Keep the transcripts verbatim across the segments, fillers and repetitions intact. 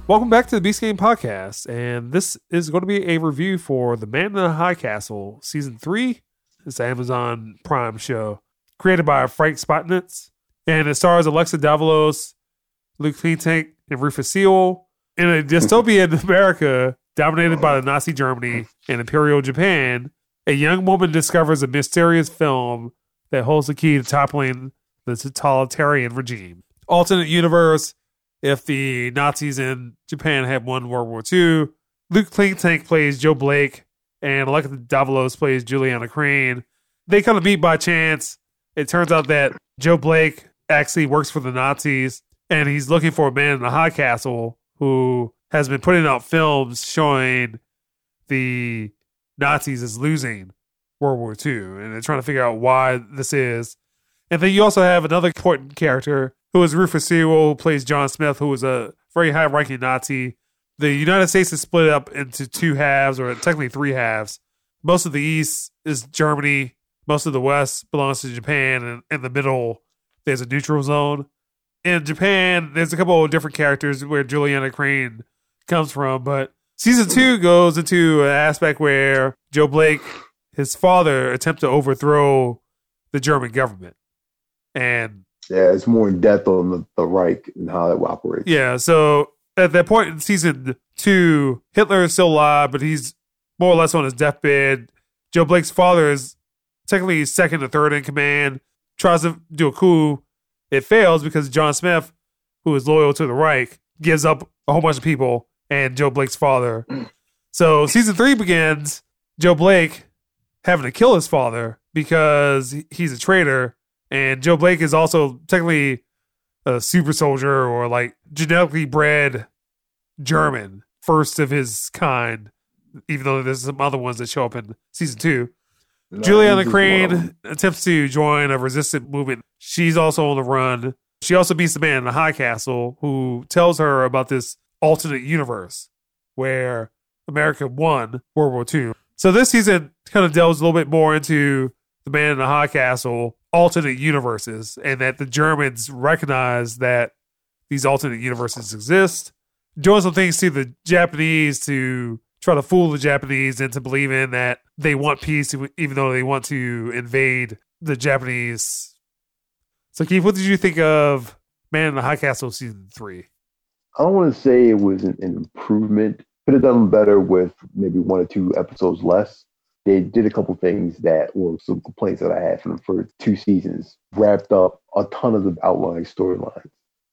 Welcome back to the Beast Game Podcast, and this is going to be a review for The Man in the High Castle, Season three. It's an Amazon Prime show, created by Frank Spotnitz, and it stars Alexa Davalos, Luke Cleantank, and Rufus Sewell. In a dystopian America dominated by the Nazi Germany and Imperial Japan, a young woman discovers a mysterious film that holds the key to toppling the totalitarian regime. Alternate universe, if the Nazis in Japan had won World War Two, Luke Cleantank plays Joe Blake, and Alexa Davalos plays Juliana Crane. They kind of meet by chance. It turns out that Joe Blake actually works for the Nazis, and he's looking for a man in the high castle who has been putting out films showing the Nazis as losing World War Two, and they're trying to figure out why this is. And then you also have another important character who is Rufus Sewell, who plays John Smith, who is a very high-ranking Nazi. The United States is split up into two halves, or technically three halves. Most of the East is Germany. Most of the West belongs to Japan. And in the middle, there's a neutral zone. In Japan, there's a couple of different characters where Juliana Crane comes from. But season two goes into an aspect where Joe Blake, his father, attempts to overthrow the German government. And yeah, it's more in depth on the, the Reich and how that operates. Yeah, so at that point in season two, Hitler is still alive, but he's more or less on his deathbed. Joe Blake's father is technically second or third in command, tries to do a coup. It fails because John Smith, who is loyal to the Reich, gives up a whole bunch of people and Joe Blake's father. So season three begins, Joe Blake having to kill his father because he's a traitor. And Joe Blake is also technically a super soldier or like genetically bred German, first of his kind, even though there's some other ones that show up in season two. No, Juliana Crane attempts to join a resistant movement. She's also on the run. She also meets the man in the high castle who tells her about this alternate universe where America won World War Two. So this season kind of delves a little bit more into the man in the high castle, alternate universes, and that the Germans recognize that these alternate universes exist, doing some things to the Japanese to try to fool the Japanese into believing that they want peace, even though they want to invade the Japanese. So, Keith, what did you think of Man in the High Castle season three? I don't want to say it was an, an improvement. Could have done better with maybe one or two episodes less. They did a couple things that were some complaints that I had from the first two seasons. Wrapped up a ton of the outlying storylines.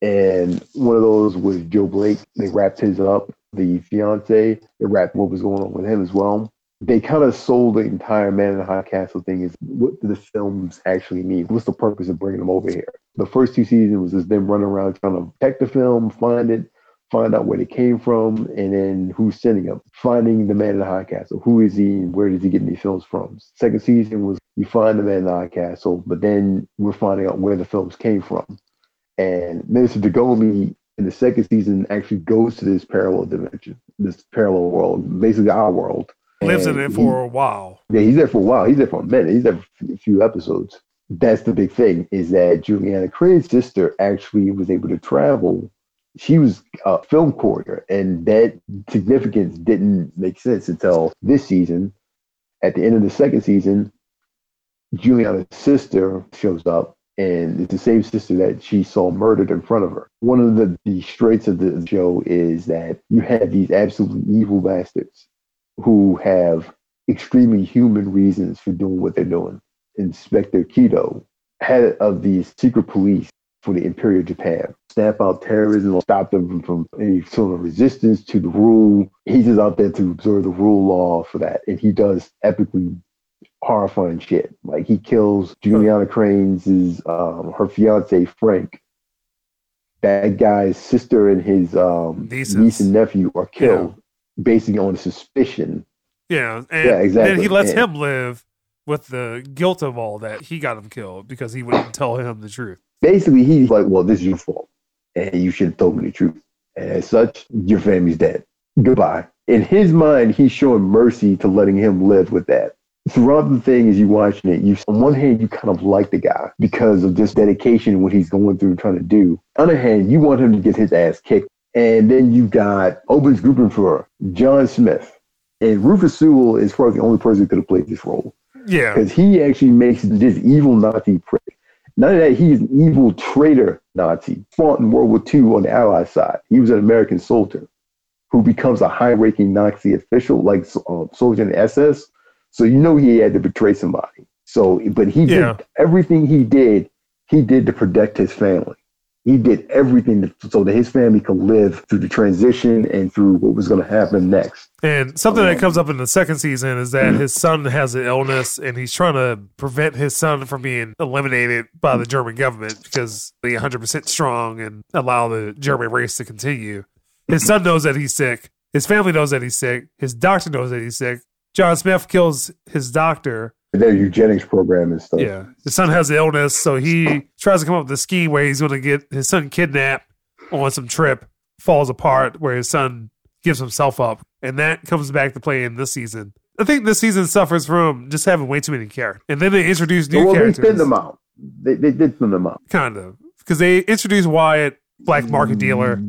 And one of those was Joe Blake. They wrapped his up. The fiance, they wrapped what was going on with him as well. They kind of sold the entire Man in the High Castle thing as what do the films actually mean? What's the purpose of bringing them over here? The first two seasons was just them running around trying to protect the film, find it, find out where they came from, and then who's sending them. Finding the Man in the High Castle. Who is he and where does he get these films from? Second season was you find the Man in the High Castle, but then we're finding out where the films came from. And Minister Dagommi in the second season actually goes to this parallel dimension, this parallel world, basically our world. Lives in it for a while. Yeah, he's there for a while. He's there for a minute. He's there for a few episodes. That's the big thing, is that Juliana Crane's sister actually was able to travel. She was a film coordinator, and that significance didn't make sense until this season. At the end of the second season, Juliana's sister shows up, and it's the same sister that she saw murdered in front of her. One of the, the strengths of the show is that you have these absolutely evil bastards who have extremely human reasons for doing what they're doing. Inspector Kido, head of the secret police for the Imperial Japan, stamp out terrorism, stop them from, from any sort of resistance to the rule. He's just out there to observe the rule law for that. And he does epically horrifying shit. Like he kills Juliana Crane's, um, her fiance, Frank. That guy's sister and his um, niece and nephew are killed. Yeah. Basing on suspicion. Yeah, and yeah, exactly. then he lets and, him live with the guilt of all that. He got him killed because he wouldn't tell him the truth. Basically, he's like, well, this is your fault, and you should have told me the truth. And as such, your family's dead. Goodbye. In his mind, he's showing mercy to letting him live with that. Throughout the thing, as you're watching it, you on one hand, you kind of like the guy because of this dedication, what he's going through trying to do. On the other hand, you want him to get his ass kicked And then you got opens grouping for John Smith. And Rufus Sewell is probably the only person who could have played this role. Yeah. Because he actually makes this evil Nazi prick. None of that, he's an evil traitor Nazi. Fought in World War Two on the Allied side. He was an American soldier who becomes a high-ranking Nazi official, like uh, soldier in the S S. So you know he had to betray somebody. So, but he yeah. did everything he did, he did to protect his family. He did everything to, so that his family could live through the transition and through what was going to happen next. And something that comes up in the second season is that his son has an illness, and he's trying to prevent his son from being eliminated by the German government because they're one hundred percent strong and allow the German race to continue. His son knows that he's sick. His family knows that he's sick. His doctor knows that he's sick. John Smith kills his doctor. Their eugenics program and stuff. Yeah. His son has an illness, so he tries to come up with a scheme where he's going to get his son kidnapped on some trip, falls apart, where his son gives himself up. And that comes back to play in this season. I think this season suffers from just having way too many characters. And then they introduce new well, characters. They spin them out. They, they did spin them out. Kind of. Because they introduced Wyatt, black market dealer.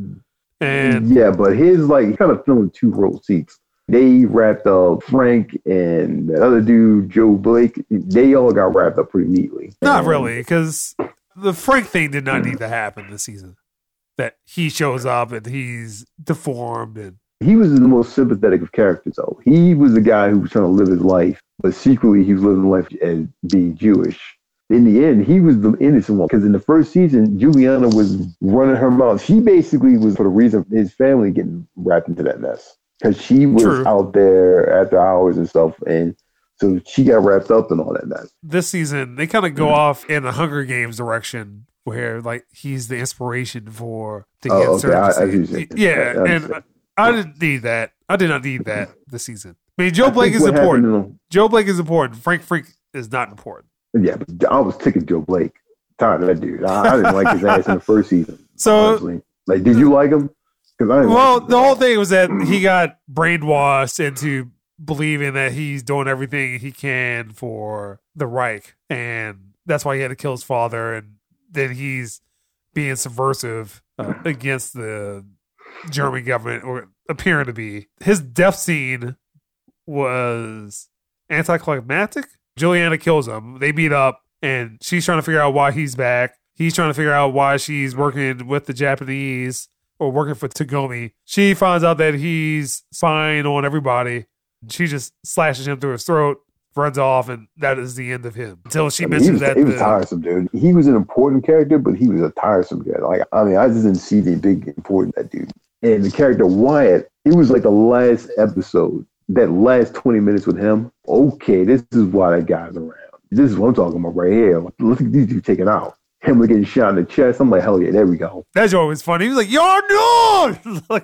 And yeah, but his, like, kind of filling two row seats. They wrapped up Frank and the other dude, Joe Blake. They all got wrapped up pretty neatly. Not and, really, because the Frank thing did not need to happen this season. That he shows up and he's deformed. And he was the most sympathetic of characters, though. He was the guy who was trying to live his life, but secretly he was living life as being Jewish. In the end, he was the innocent one, because in the first season, Juliana was running her mouth. She basically was for the reason his family getting wrapped into that mess. Because she was True. out there after hours and stuff, and so she got wrapped up in all that mess. This season, they kind of go mm-hmm. off in the Hunger Games direction, where like he's the inspiration for the oh, okay. I, I yeah, I and I, I didn't need that. I did not need that this season. I mean, Joe Blake is important. Joe Blake is important. Frank Frank is not important. Yeah, but I was ticking Joe Blake. Tired of that dude. I, I didn't like his ass in the first season. So, honestly. Like, did you like him? Well, the whole thing was that he got brainwashed into believing that he's doing everything he can for the Reich, and that's why he had to kill his father, and then he's being subversive uh, against the German government, or appearing to be. His death scene was anticlimactic. Juliana kills him. They meet up, and she's trying to figure out why he's back. He's trying to figure out why she's working with the Japanese or working for Tagomi. She finds out that he's spying on everybody. She just slashes him through his throat, runs off, and that is the end of him. Until she I mean, mentions he was, that. He was the, tiresome, dude. He was an important character, but he was a tiresome guy. Like, I mean, I just didn't see the big important that dude. And the character Wyatt, it was like the last episode, that last twenty minutes with him. Okay, this is why that guy's around. This is what I'm talking about right here. Look at these dudes taken out. Him getting shot in the chest. I'm like, hell yeah, there we go. That's always funny. He was like, you're done! Like,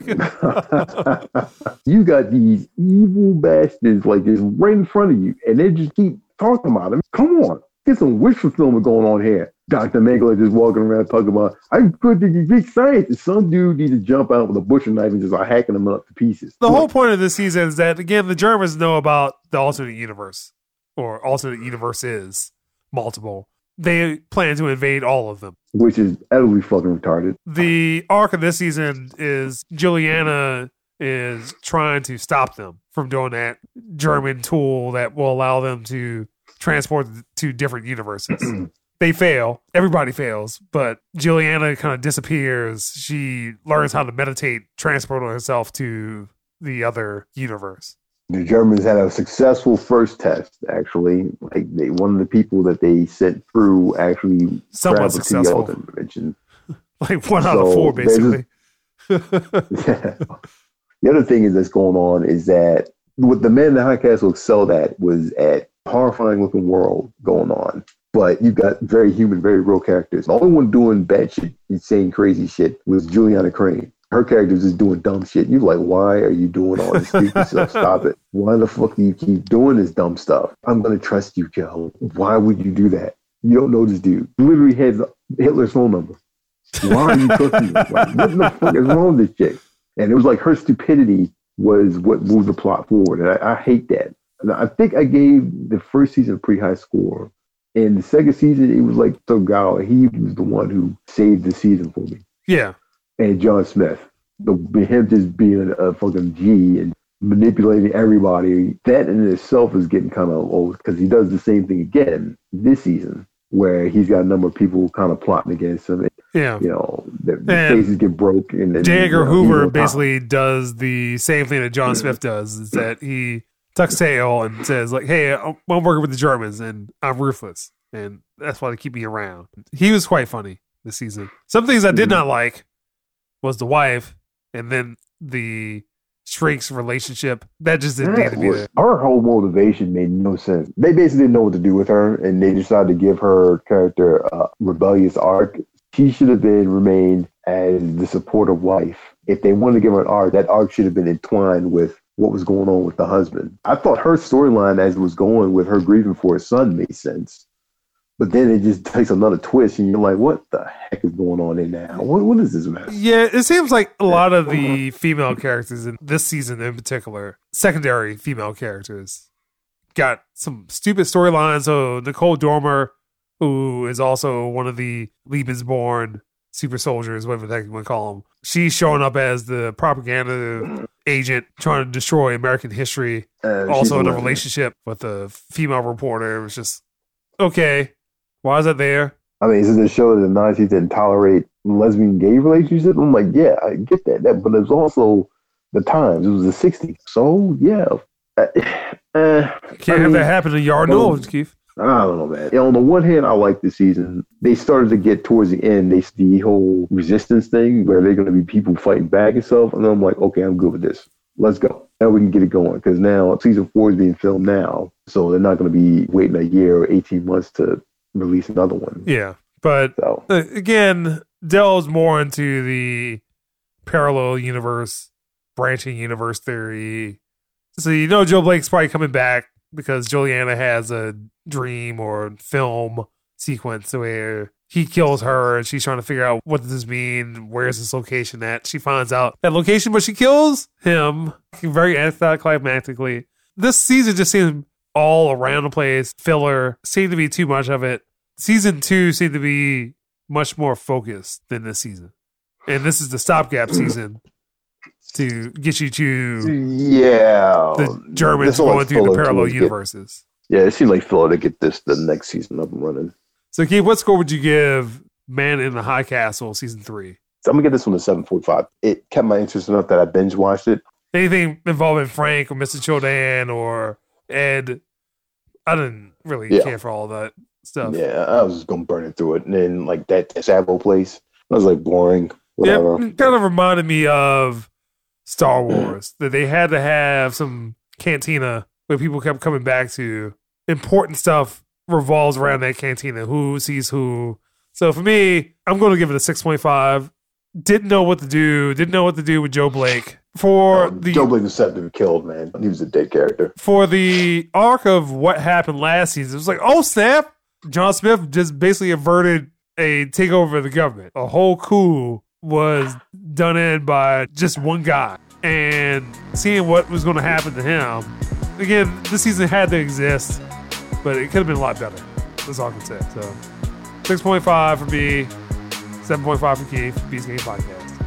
you got these evil bastards like just right in front of you, and they just keep talking about him. Come on, get some wish fulfillment going on here. Doctor Mengele just walking around talking about, I'm good to be big scientist. Some dude needs to jump out with a butcher knife and just like hacking them up to pieces. The whole point of this season is that, again, the Germans know about the alternate universe, or alternate universes, multiple. They plan to invade all of them. Which is utterly fucking retarded. The arc of this season is Juliana is trying to stop them from doing that German tool that will allow them to transport to different universes. They fail. Everybody fails. But Juliana kind of disappears. She learns how to meditate, transporting herself to the other universe. The Germans had a successful first test, actually. Like they, one of the people that they sent through actually somewhat successful. To the other dimension. Like one out so of four, basically. A, yeah. The other thing is that's going on is that what the men in the High Castle excelled at was at horrifying looking world going on. But you've got very human, very real characters. The only one doing bad shit, insane, crazy shit was Juliana Crane. Her character is just doing dumb shit. You're like, why are you doing all this stupid stuff? Stop it. Why the fuck do you keep doing this dumb stuff? I'm going to trust you, Joe. Why would you do that? You don't know this dude. Literally has Hitler's phone number. Why are you trusting him? Like, what the fuck is wrong with this chick? And it was like her stupidity was what moved the plot forward. And I, I hate that. And I think I gave the first season a pretty high score. And the second season, it was like Togawa. He was the one who saved the season for me. Yeah. And John Smith. the him just being a, a fucking G and manipulating everybody, that in itself is getting kind of old because he does the same thing again this season where he's got a number of people kind of plotting against him. Yeah. You know, the, the faces get broke. And then, J. Edgar you know, Hoover basically does the same thing that John Smith does, is that he tucks tail and says, like, hey, I'm working with the Germans and I'm ruthless. And that's why they keep me around. He was quite funny this season. Some things I did not like was the wife and then the Shrink's relationship. That just didn't need to be there. Her whole motivation made no sense. They basically didn't know what to do with her, and they decided to give her character a rebellious arc. She should have been remained as the supportive wife. If they wanted to give her an arc, that arc should have been entwined with what was going on with the husband. I thought her storyline as it was going with her grieving for her son made sense. But then it just takes another twist, and you're like, what the heck is going on in now? What, what is this mess? Yeah, it seems like a lot of the female characters in this season in particular, secondary female characters, got some stupid storylines. So Nicole Dormer, who is also one of the Lebensborn super soldiers, whatever the heck you want to call them, she's showing up as the propaganda agent trying to destroy American history. Uh, also in a relationship with a female reporter. It was just, okay. Why is that there? I mean, is it to show that the Nazis didn't tolerate lesbian gay relationships? I'm like, yeah, I get that. that but it was also the times. It was the sixties. So, yeah. Uh, uh, Can't I have mean, that happen to Yard Knowles, Keith. I don't know, man. On the one hand, I like this season. They started to get towards the end, they the whole resistance thing where they're going to be people fighting back and stuff. And I'm like, okay, I'm good with this. Let's go. Now we can get it going. Because now season four is being filmed now. So they're not going to be waiting a year or eighteen months to release another one. Yeah, but so. uh, again, delves more into the parallel universe, branching universe theory. So you know Joe Blake's probably coming back because Juliana has a dream or film sequence where he kills her and she's trying to figure out what does this mean, where's this location at. She finds out that location, but she kills him very anticlimactically. This season just seems all around the place. Filler seemed to be too much of it. Season two seemed to be much more focused than this season. And this is the stopgap season to get you to yeah the Germans going through the parallel universes. Get, yeah, it seemed like filler to get this the next season up and running. So Keith, what score would you give Man in the High Castle season three? So I'm gonna get this one a seven point five. It kept my interest enough that I binge watched it. Anything involving Frank or Mister Chodan or Ed, I didn't really yeah. care for all that stuff. Yeah, I was just gonna burn it through it, and then like that Sabo place, I was like boring. Whatever. Yeah, it kind of reminded me of Star Wars that they had to have some cantina where people kept coming back to. Important stuff revolves around that cantina. Who sees who? So for me, I'm going to give it a six point five. Didn't know what to do. Didn't know what to do with Joe Blake. For no, the Joe Blake was set to be killed, man. He was a dead character. For the arc of what happened last season, it was like, oh snap! John Smith just basically averted a takeover of the government. A whole coup was done in by just one guy. And seeing what was going to happen to him, again, this season had to exist, but it could have been a lot better. That's all I can say. So, six point five for me, seven point five for Keith, Beast Game Podcast.